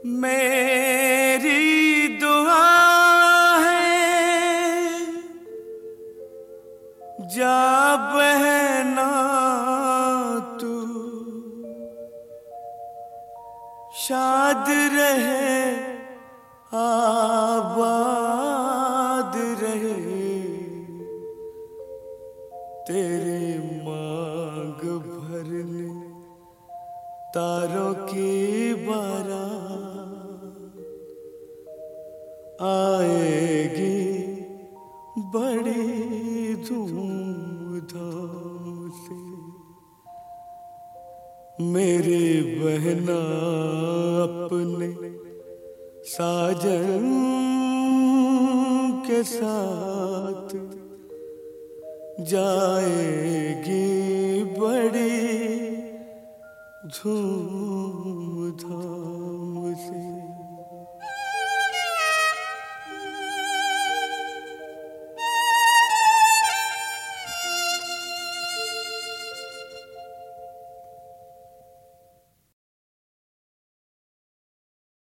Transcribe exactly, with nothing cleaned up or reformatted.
मेरी दुआ है जा बहना तू शाद रहे आबाद रहे तेरे मांग भरने तारों की बारात आएगी बड़ी धूमधाम से। मेरे बहना अपने साजन के साथ जाएगी बड़ी धूमधाम से।